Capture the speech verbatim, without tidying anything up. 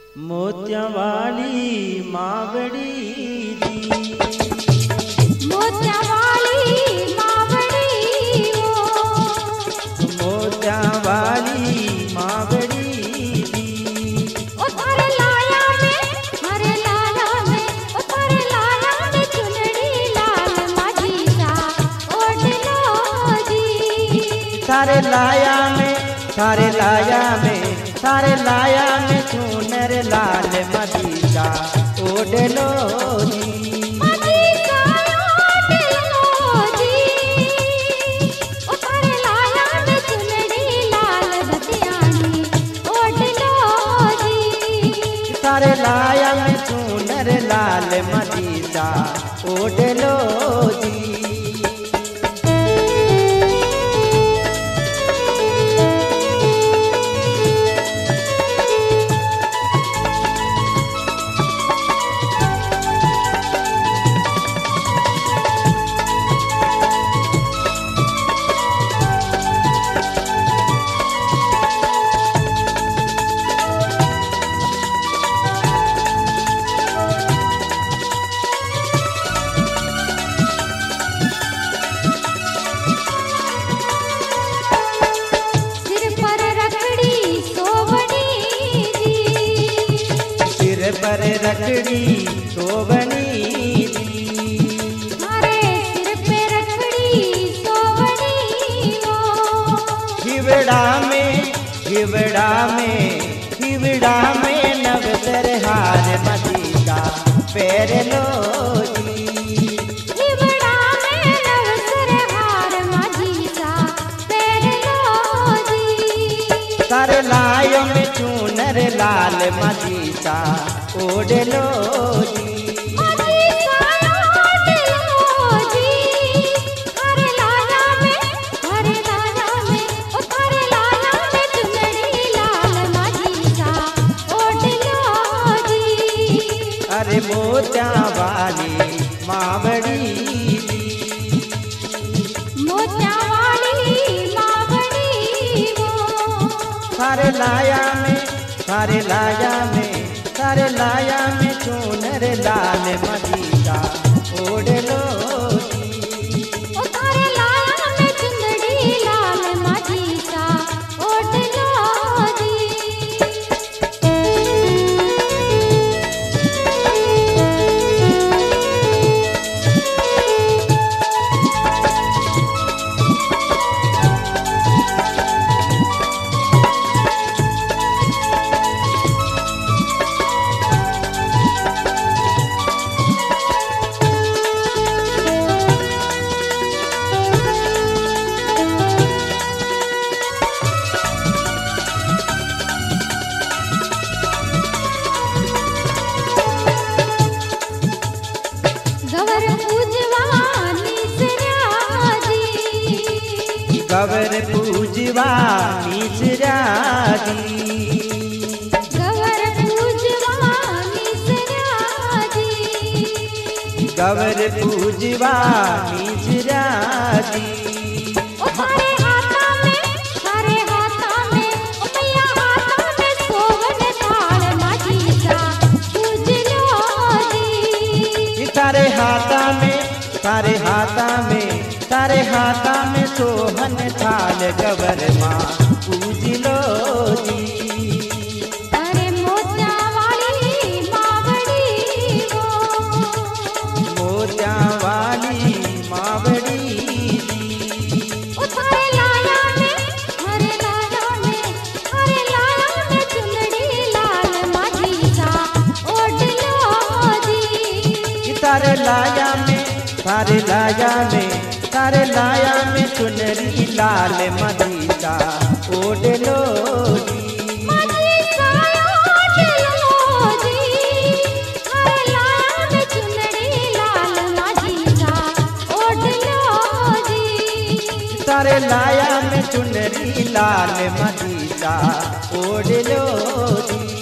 मोतिया वाली मावड़ी दी, मोतिया वाली मावड़ी वो, मोतिया वाली मावड़ी दी। ओ थारे लाया में, थारे लाया में, ओ थारे लाया में चुनड़ी लाल माझी सा ओढ़ लो जी। थारे लाया में, थारे लाया में, थारे लाया में चुनर लाल मदीसा ओढ़ लो जी। मदीसा ओढ़ लो जी। ओ थारे लाया में चुनड़ी लाल बतियानी ओढ़ लो जी। थारे लाया में चुनर लाल मदीसा ओढ़ लो जी। पर रखड़ी सोवनी दी, थारे सिर पे रखड़ी सोवनी वो, हिवड़ा में, हिवड़ा में, हिवड़ा में नवतर हार मदीसा पैर लो जी। हिवड़ा में नवतर हार मदीसा पैर लो जी। तारे लायो में चूनर लाल मदीसा ओढ़ लो जी। मदीसा ओढ़ लो जी। थारे लाया में, थारे लाया में, ओ थारे लाया में चुनड़ी लाल मदीसा ओढ़ लो जी। अरे मोतिया वाली मावड़ी दी, मोतिया वाली मावड़ी वो, थारे लाया में, थारे लाया में, थारे लाया में चूनर लाल मदीसा ओढ़ लो जी। ओ थारे लाया में चुनड़ी लाल मदीसा ओढ़ लो जी। गवर पूजवा निसरा जी, गवर पूजवा मिसरा दी, गवर पूजवा निसरा जी। गवर पूजवा मिसरा दी। ओ थारे हाथा में, थारे हाथा में, ओ मैया हाथा में सोवन थाल मदीसा पूज लो जी। तारे हाथा में, तारे हाथा में, तारे हाथा में सोहन थाल गवर माँ पूज लो जी। अरे मोतिया वाली मावड़ी वो, मोतिया वाली मावड़ी दी, ओ थारे लाया में, थारे लाया में, थारे लाया में चुनड़ी लाल मदीसा ओढ़ लो जी। तारे लाया में, तारे लाया में, तारे लाया में चुनरी लाल मदीसा ओढ़ लो जी। मदीसा ओढ़ लो जी। थारे लाया में चुनड़ी लाल मदीसा ओढ़ लो जी। तारे लाया में चुनरी लाल मदीसा ओढ़ लो जी।